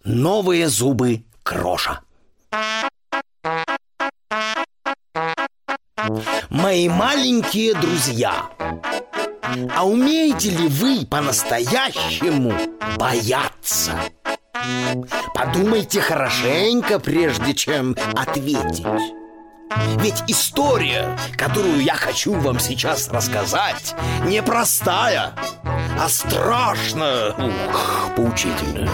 Новые зубы Кроша. Мои маленькие друзья, а умеете ли вы по-настоящему бояться? Подумайте хорошенько, прежде чем ответить. Ведь история, которую я хочу вам сейчас рассказать, не простая, а страшная, поучительная.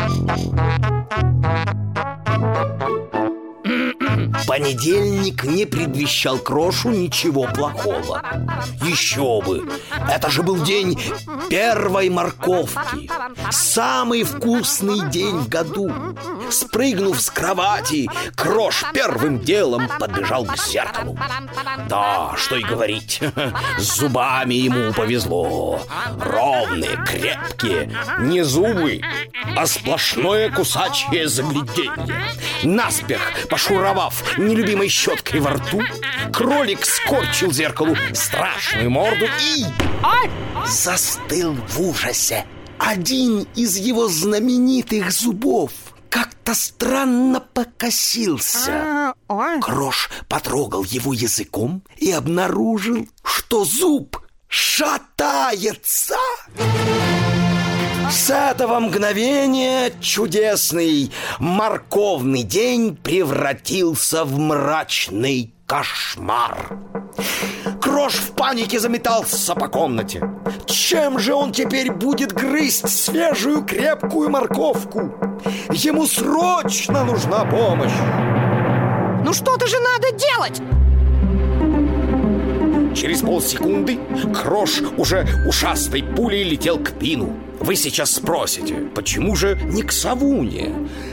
Понедельник не предвещал Крошу ничего плохого. Еще бы! Это же был день первой морковки. Самый вкусный день в году. Спрыгнув с кровати, Крош первым делом подбежал к зеркалу. Да, что и говорить, с зубами ему повезло. Ровные, крепкие, не зубы, а сплошное кусачее загляденье. Наспех пошуровав нелюбимой щеткой во рту, кролик скорчил зеркалу страшную морду и застыл в ужасе. Один из его знаменитых зубов как-то странно покосился. Крош потрогал его языком и обнаружил, что зуб шатается. С этого мгновения чудесный морковный день превратился в мрачный кошмар. Крош в панике заметался по комнате. Чем же он теперь будет грызть свежую крепкую морковку? Ему срочно нужна помощь. Ну что-то же надо делать! Через полсекунды Крош уже ушастой пулей летел к Пину. Вы сейчас спросите, почему же не к Савуне?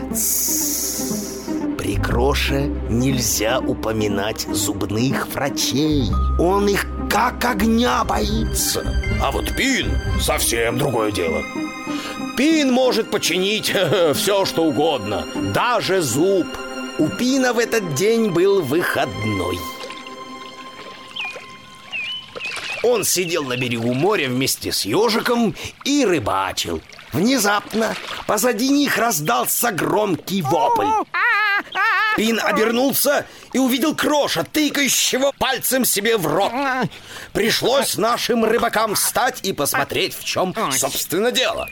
При Кроше нельзя упоминать зубных врачей. Он их как огня боится. А вот Пин совсем другое дело. Пин может починить все, что угодно, даже зуб. У Пина в этот день был выходной. Он сидел на берегу моря вместе с ежиком и рыбачил. Внезапно позади них раздался громкий вопль. Пин обернулся и увидел Кроша, тыкающего пальцем себе в рот. Пришлось нашим рыбакам встать и посмотреть, в чем, собственно, дело.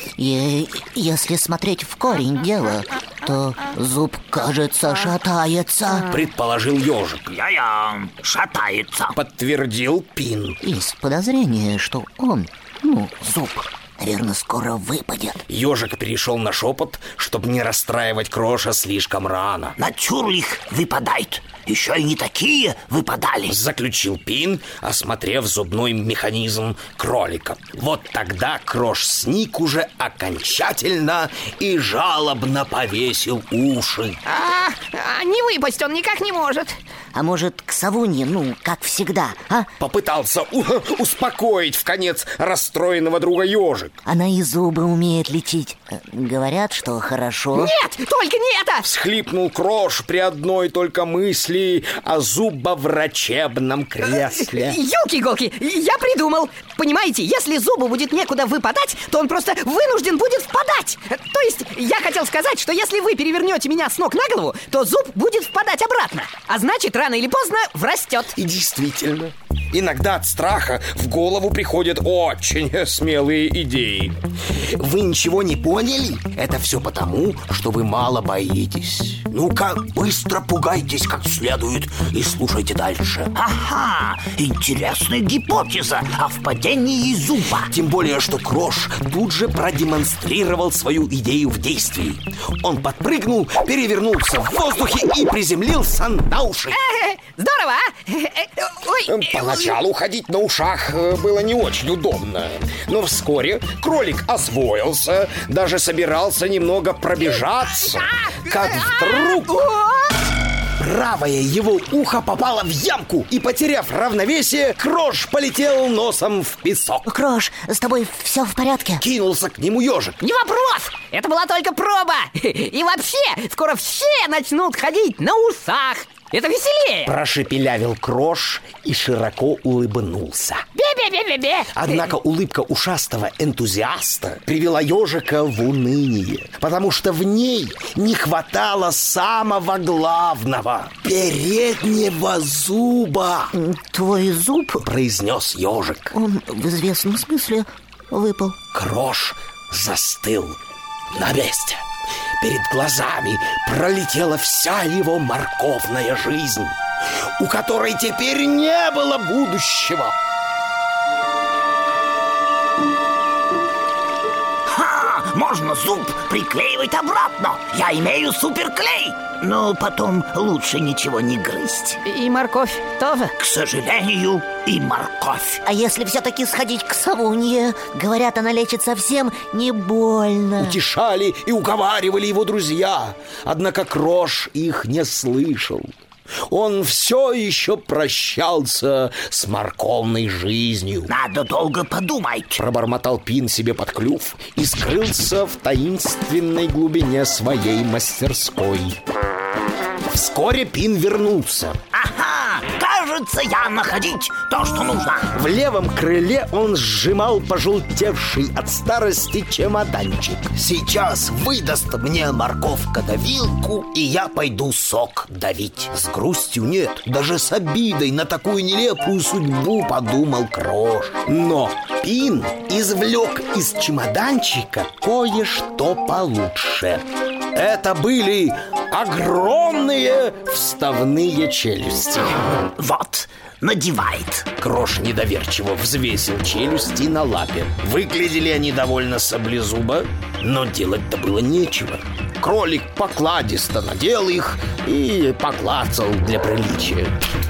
Если смотреть в корень дела, то зуб, кажется, шатается, предположил ежик. Я шатается, подтвердил Пин. Есть подозрение, что он, зуб, наверное, скоро выпадет. Ежик перешел на шепот, чтобы не расстраивать Кроша слишком рано. Натюрлих выпадает. Еще и не такие выпадали, заключил Пин, осмотрев зубной механизм кролика. Вот тогда Крош сник уже окончательно и жалобно повесил уши. Не выпасть он никак не может. А может, к Савунье, как всегда, а? Попытался успокоить вконец расстроенного друга ежик. Она и зубы умеет лечить. Говорят, что хорошо. Нет, только не это! Всхлипнул Крош при одной только мысли о зубоврачебном кресле. Ёлки-иголки, я придумал. Понимаете, если зубу будет некуда выпадать, то он просто вынужден будет впадать. То есть, я хотел сказать, что если вы перевернете меня с ног на голову, то зуб будет впадать обратно. А значит, рано или поздно врастет. И действительно, иногда от страха в голову приходят очень смелые идеи. Вы ничего не поняли? Это все потому, что вы мало боитесь. Ну-ка, быстро пугайтесь как следует и слушайте дальше. Ага, интересная гипотеза о впадении зуба. Тем более, что Крош тут же продемонстрировал свою идею в действии. Он подпрыгнул, перевернулся в воздухе и приземлился на уши. Здорово, а? Поначалу ходить на ушах было не очень удобно. Но вскоре кролик освоился, даже собирался немного пробежаться, как вдруг правое его ухо попало в ямку, и, потеряв равновесие, Крош полетел носом в песок. Крош, с тобой все в порядке? Кинулся к нему ежик. Не вопрос! Это была только проба! И вообще, скоро все начнут ходить на усах! Это веселее. Прошепелявил Крош и широко улыбнулся. Бе-бе-бе-бе-бе. Однако улыбка ушастого энтузиаста привела ежика в уныние, потому что в ней не хватало самого главного — переднего зуба. Твой зуб, произнес ежик. он в известном смысле выпал. Крош застыл на месте. Перед глазами пролетела вся его морковная жизнь, у которой теперь не было будущего. Можно зуб приклеивать обратно. Я имею суперклей. Но потом лучше ничего не грызть. И морковь тоже. К сожалению, и морковь. А если все-таки сходить к совунье? Говорят, она лечит совсем не больно. Утешали и уговаривали его друзья. Однако Крош их не слышал. Он все еще прощался с морковной жизнью. Надо долго подумать. Пробормотал Пин себе под клюв и скрылся в таинственной глубине своей мастерской. Вскоре Пин вернулся. Ага, кажется, я находить то, что нужно. В левом крыле он сжимал пожелтевший от старости чемоданчик. Сейчас выдаст мне морковка-давилку, и я пойду сок давить. С грустью нет, даже с обидой на такую нелепую судьбу подумал Крош. Но Пин извлек из чемоданчика кое-что получше. Это были огромные вставные челюсти. Вот, надевает. Крош недоверчиво взвесил челюсти на лапе. Выглядели они довольно саблезубо, но делать-то было нечего. Кролик покладисто надел их и поклацал для приличия.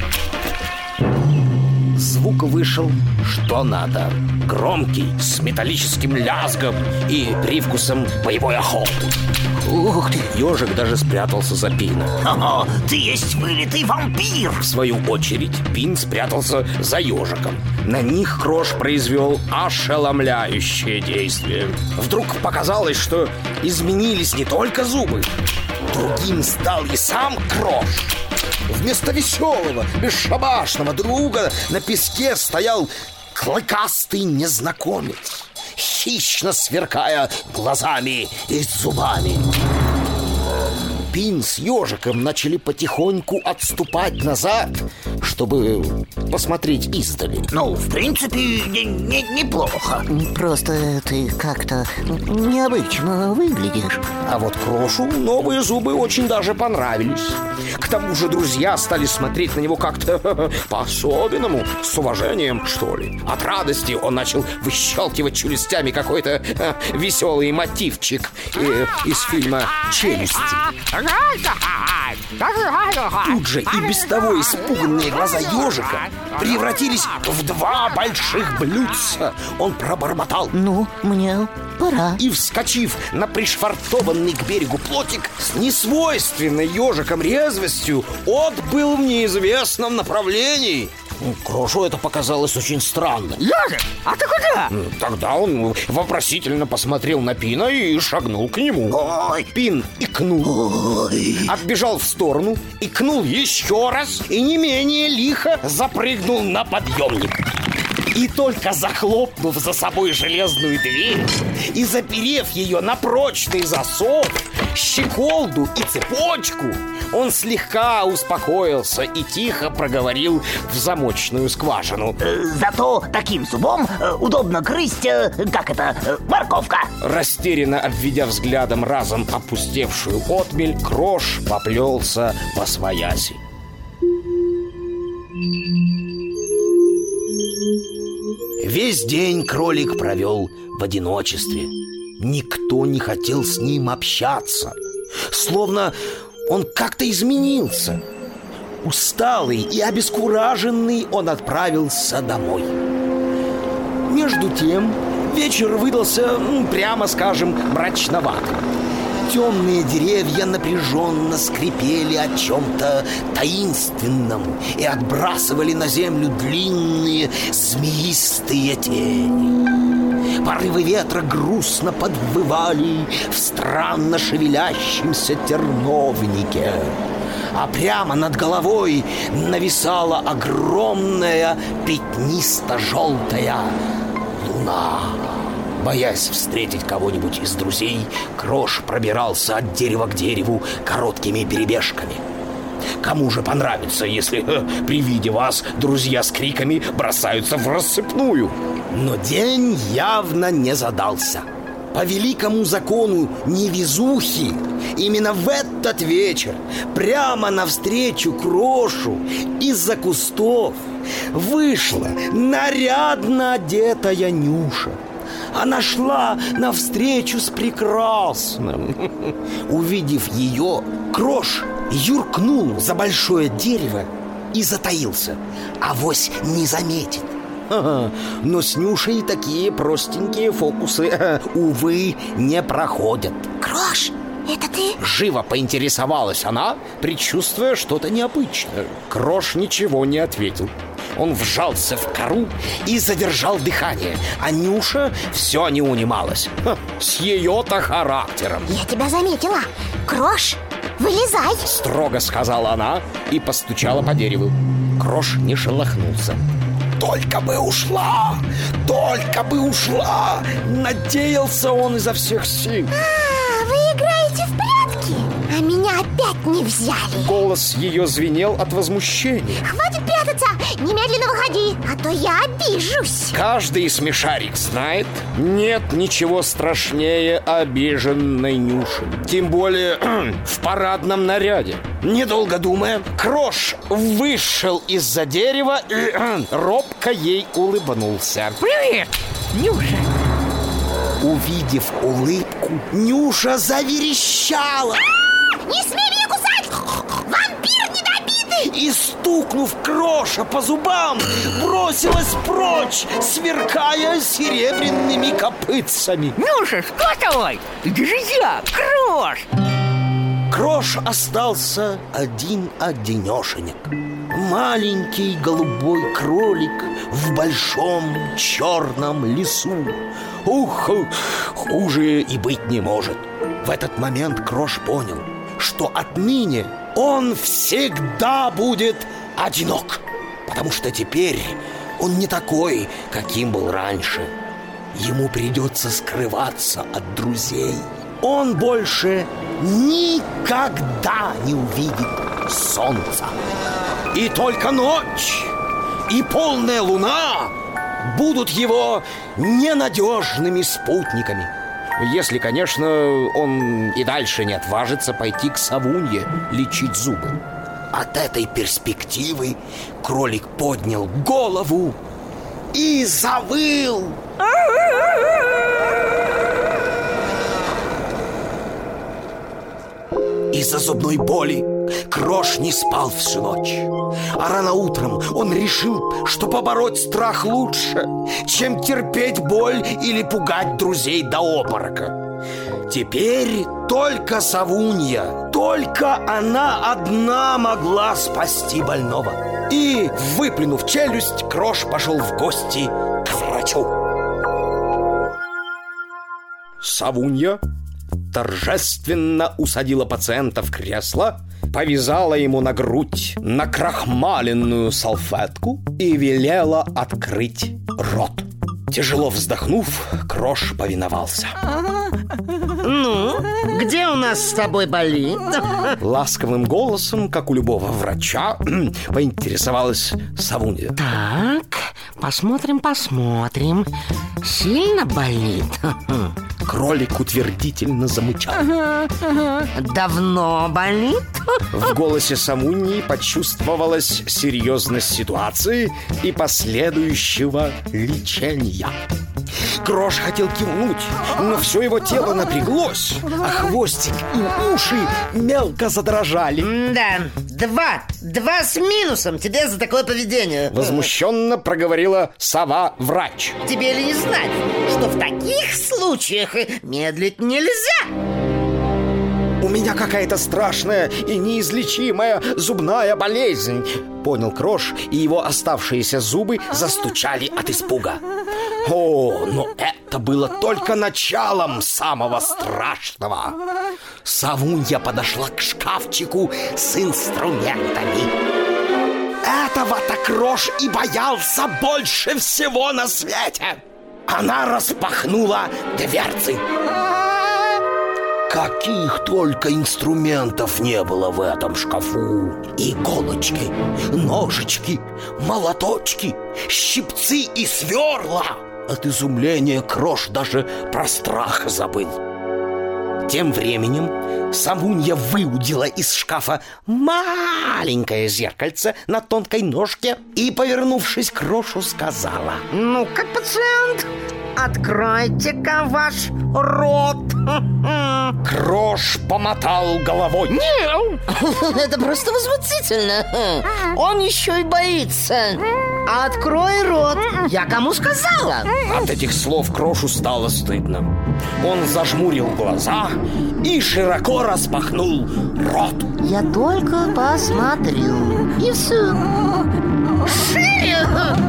Звук вышел что надо. Громкий, с металлическим лязгом и привкусом боевой охоты. Ух ты! Ежик даже спрятался за Пина. Ого, ты есть вылитый вампир. В свою очередь Пин спрятался за ежиком. На них Крош произвел ошеломляющее действие. Вдруг показалось, что изменились не только зубы. Другим стал и сам Крош. Вместо веселого, бесшабашного друга на песке стоял клыкастый незнакомец, хищно сверкая глазами и зубами. Пин с ежиком начали потихоньку отступать назад, чтобы посмотреть издали. Ну, в принципе, неплохо. Просто ты как-то необычно выглядишь. А вот Крошу новые зубы очень даже понравились. К тому же друзья стали смотреть на него как-то по-особенному, с уважением, что ли. От радости он начал выщелкивать челюстями какой-то веселый мотивчик из фильма «Челюсти». Тут же и без того испуганные глаза ежика превратились в два больших блюдца. Он пробормотал: «Ну, мне пора». И, вскочив на пришвартованный к берегу плотик, с несвойственной ежиком резвостью отбыл в неизвестном направлении. Крошу это показалось очень странно. Ежик, а ты куда? Тогда он вопросительно посмотрел на Пина и шагнул к нему. Ой. Пин икнул, отбежал в сторону, икнул еще раз и не менее лихо запрыгнул на подъемник. И только захлопнув за собой железную дверь и заперев ее на прочный засов, щеколду и цепочку, он слегка успокоился и тихо проговорил в замочную скважину: Зато таким зубом удобно грызть, морковка. Растерянно обведя взглядом разом опустевшую отмель, Крош поплелся восвояси. Весь день кролик провел в одиночестве. Никто не хотел с ним общаться. Словно он как-то изменился. Усталый и обескураженный он отправился домой. Между тем вечер выдался, прямо скажем, мрачноватым. Темные деревья напряженно скрипели о чем-то таинственном и отбрасывали на землю длинные змеистые тени. Порывы ветра грустно подвывали в странно шевелящемся терновнике. а прямо над головой нависала огромная пятнисто-желтая луна. Боясь встретить кого-нибудь из друзей, Крош пробирался от дерева к дереву короткими перебежками. Кому же понравится, если при виде вас друзья с криками бросаются в рассыпную? Но день явно не задался. По великому закону невезухи, именно в этот вечер прямо навстречу Крошу из-за кустов вышла нарядно одетая Нюша. Она шла навстречу с прекрасным. Увидев ее, Крош юркнул за большое дерево и затаился. Авось не заметит. Но с Нюшей такие простенькие фокусы, увы, не проходят. Крош, это ты? Живо поинтересовалась она, предчувствуя что-то необычное. Крош ничего не ответил. Он вжался в кору и задержал дыхание, а Нюша все не унималась. С ее-то характером. Я тебя заметила. Крош, вылезай. Строго сказала она и постучала по дереву. Крош не шелохнулся. Только бы ушла! Только бы ушла! Надеялся он изо всех сил. Вы играете в прятки? А меня опять не взяли. Голос ее звенел от возмущения. Хватит прятаться! Немедленно выходи, а то я обижусь. Каждый смешарик знает, нет ничего страшнее обиженной Нюши. Тем более в парадном наряде. Недолго думая, Крош вышел из-за дерева и робко ей улыбнулся. Привет, Нюша. Увидев улыбку, Нюша заверещала. Не смей меня кусать! Вампир недобитый! И, стукнув Кроша по зубам, бросилась прочь, сверкая серебряными копытцами. Нюша, что с тобой? Это же я, Крош! Крош остался один-одинешенек. Маленький голубой кролик в большом черном лесу. Ух, хуже и быть не может. В этот момент Крош понял, что отныне он всегда будет одинок, потому что теперь он не такой, каким был раньше. Ему придется скрываться от друзей. Он больше никогда не увидит солнца. И только ночь и полная луна будут его ненадежными спутниками. Если, конечно, он и дальше не отважится пойти к совунье лечить зубы. От этой перспективы кролик поднял голову и завыл. Из-за зубной боли Крош не спал всю ночь. А рано утром он решил, что побороть страх лучше, чем терпеть боль или пугать друзей до обморока. Теперь только совунья, только она одна могла спасти больного. И, выплюнув челюсть, Крош пошел в гости к врачу. Совунья торжественно усадила пациента в кресло, повязала ему на грудь накрахмаленную салфетку и велела открыть рот. Тяжело вздохнув, Крош повиновался. Ну, где у нас с тобой болит? Ласковым голосом, как у любого врача, поинтересовалась совунья. Так, посмотрим. Сильно болит? Кролик утвердительно замычал. Давно болит? В голосе совуньи почувствовалась серьезность ситуации и последующего лечения. Крош хотел кивнуть, но все его тело напряглось, а хвостик и уши мелко задрожали. Да, два с минусом тебе за такое поведение. Возмущенно проговорила сова-врач. Тебе ли не знать, что в таких случаях медлить нельзя? У меня какая-то страшная и неизлечимая зубная болезнь, понял Крош, и его оставшиеся зубы застучали от испуга. О, но это было только началом самого страшного. Савунья подошла к шкафчику с инструментами. Этого-то Крош и боялся больше всего на свете. Она распахнула дверцы. Каких только инструментов не было в этом шкафу. Иголочки, ножички, молоточки, щипцы и сверла. От изумления Крош даже про страх забыл. Тем временем Савунья выудила из шкафа маленькое зеркальце на тонкой ножке и, повернувшись к Крошу, сказала: Ну-ка, пациент, откройте-ка ваш рот. Крош помотал головой. Это просто возмутительно. Он еще и боится. Открой рот. Я кому сказала? От этих слов Крошу стало стыдно. Он зажмурил глаза и широко распахнул рот. Я только посмотрю. И все. Шире!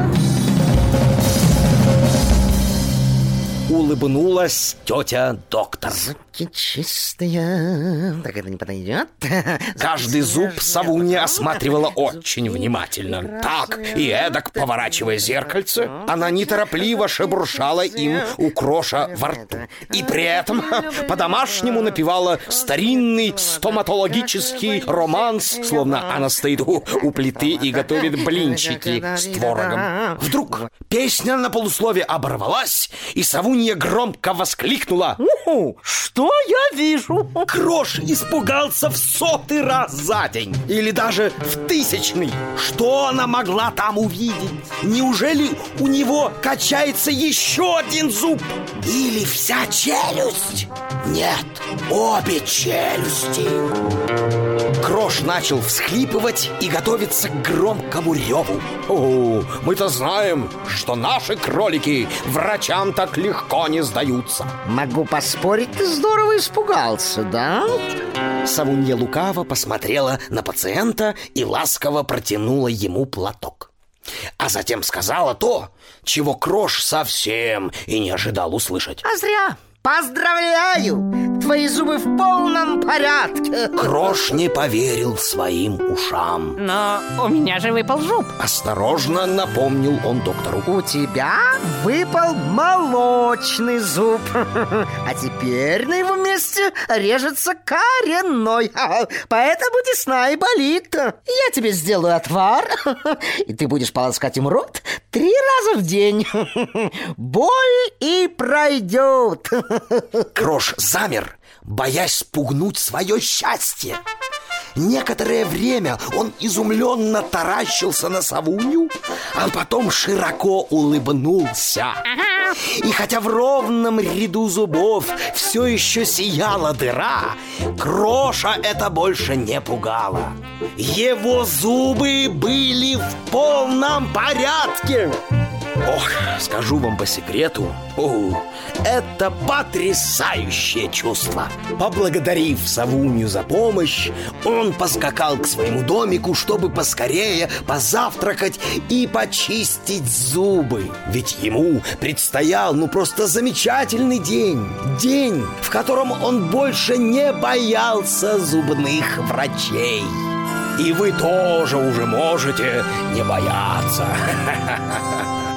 Улыбнулась тетя доктор. Зубки чистые. Так это не подойдет. Каждый зуб Савунья осматривала очень внимательно. Так и эдак, поворачивая зеркальце, она неторопливо шебуршала им у Кроша во рту. И при этом по-домашнему напевала старинный стоматологический романс, словно она стоит у плиты и готовит блинчики с творогом. Вдруг песня на полуслове оборвалась, и Савунья громко воскликнула: Что я вижу? Крош испугался в 100-й раз за день. Или даже в 1000-й. Что она могла там увидеть? Неужели у него качается еще один зуб? Или вся челюсть? Нет, обе челюсти. Крош начал всхлипывать и готовиться к громкому реву. О, мы-то знаем, что наши кролики врачам так легко не сдаются. Могу поспорить, ты здорово испугался, да? Савунья лукаво посмотрела на пациента и ласково протянула ему платок. А затем сказала то, чего Крош совсем и не ожидал услышать. А зря. Поздравляю! Твои зубы в полном порядке. Крош не поверил своим ушам. Но у меня же выпал зуб. Осторожно напомнил он доктору. У тебя выпал молочный зуб. А теперь на его месте режется коренной. Поэтому десна и болит. Я тебе сделаю отвар, и ты будешь полоскать им рот 3 раза в день. Боль и пройдет. Крош замер, боясь спугнуть свое счастье. Некоторое время он изумленно таращился на Савунью, а потом широко улыбнулся. И хотя в ровном ряду зубов все еще сияла дыра, Кроша это больше не пугало. Его зубы были в полном порядке. Ох, скажу вам по секрету, это потрясающее чувство. Поблагодарив Савунью за помощь, он поскакал к своему домику, чтобы поскорее позавтракать и почистить зубы. Ведь ему предстоял просто замечательный день. День, в котором он больше не боялся зубных врачей. И вы тоже уже можете не бояться.